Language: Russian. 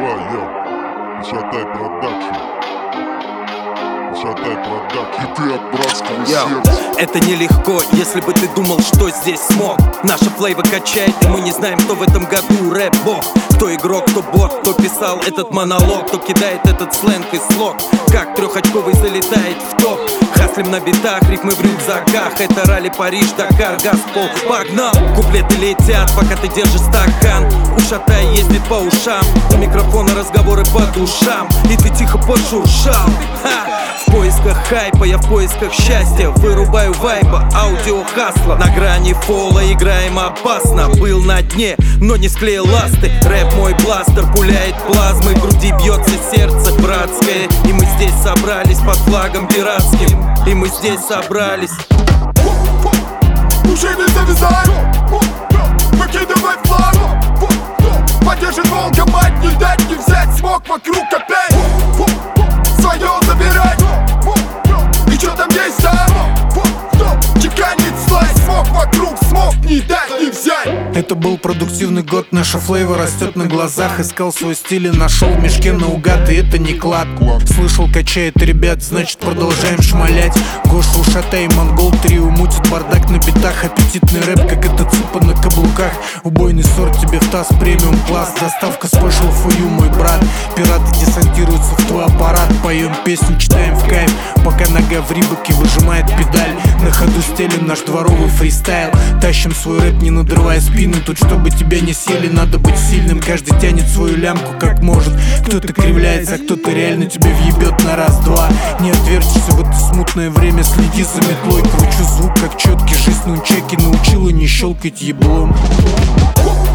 Шатай продакшн. Шатай продакшн. И ты от братского сердца. Это нелегко, если бы ты думал, что здесь смог. Наша флейва качает, и мы не знаем, кто в этом году рэп-бог. Кто игрок, кто бот, кто писал этот монолог, кто кидает этот сленг и слог. Как трехочковый залетает в топ. Хаслим на битах, рифмы в рюкзаках. Это ралли Париж, Дакар, Газпол, погнал. Куплеты летят, пока ты держишь стакан. У Шатай ездит по ушам, у микрофона разговоры по душам. И ты тихо пошуршал. В поисках хайпа, я в поисках счастья. Вырубаю вайба, аудио хасла. На грани фола играем опасно. Был на дне, но не склеил ласты. Рэп мой бластер, пуляет плазмой. В груди бьется сердце братское. И мы здесь собрались под флагом пиратским. И мы здесь собрались. Уши не завязай, выкидывай флаг. Поддержит волка, мать, не дать, не взять. Смог вокруг опять. Свое забирай. И чё там есть, а? Чеканит слайс, смог вокруг, смог не дать, не взять. Это был продуктивный год, наша флейва растет на глазах. Искал свой стиль и нашел в мешке наугад, и это не клад. Слышал, качает ребят, значит продолжаем шмалять. Гоша, Ушатай, Монгол трио мутит бардак на битах. Аппетитный рэп, как это цыпа на каблуках. Убойный сорт тебе в таз, премиум класс. Доставка special for you, мой брат. Пираты десантируются в твой аппарат. Поем песню, читаем в кайф, пока нога в рибаке выжимает педаль. На ходу стелим наш дворовый фристайл. Тащим свой рэп, не надрывая спину. Тут, чтобы тебя не съели, надо быть сильным. Каждый тянет свою лямку как может. Кто-то кривляется, а кто-то реально тебя въебет на раз-два. Не отвертишься в это смутное время. Следи за метлой, кручу звук как четкий. Жизнь на учеке научила не щелкать еблом.